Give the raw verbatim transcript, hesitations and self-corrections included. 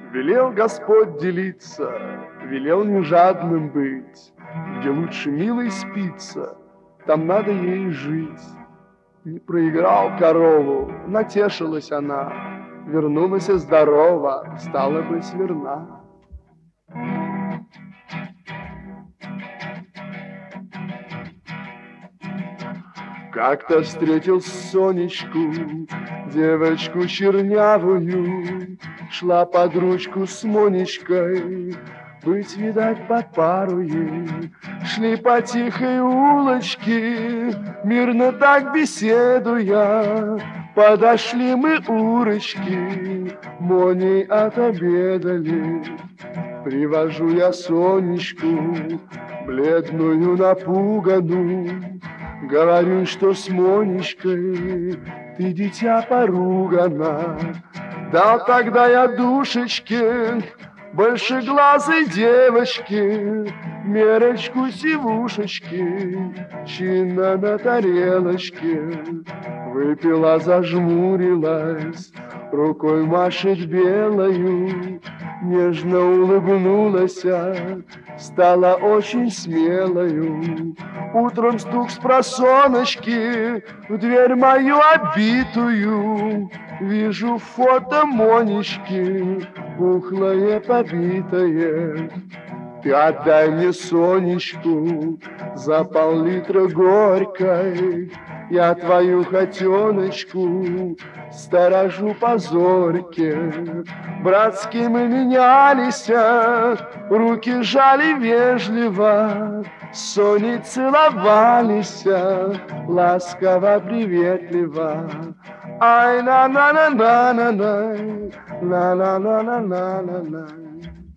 Велел Господь делиться, велел не жадным быть. Где лучше милой спится, там надо ей жить. Не проиграл корову, натешилась она, вернулась здорова, стала быть верна. Как-то встретил Сонечку, девочку чернявую, шла под ручку с Монечкой, быть, видать, под пару ей. Шли по тихой улочке, мирно так беседуя, подошли мы урочки, Моней отобедали. Привожу я Сонечку, бледную, напуганную, говорю, что с Монечкой ты, дитя, поругана. Дал тогда я душечке, большеглазой девочке, мерочку сивушечки, чинно на тарелочке. Выпила, зажмурилась, рукой машет белою, нежно улыбнулась, стала очень смелою. Утром стук с просоночки в дверь мою обитую. Вижу фото Монечки, пухлое, побитое. Ты отдай мне Сонечку за пол-литра горькой. Я твою хотеночку сторожу по зорьке. Братски мы менялись, руки жали вежливо, с Соней целовались ласково, приветливо. Ай, на на на на на на на на на на на на.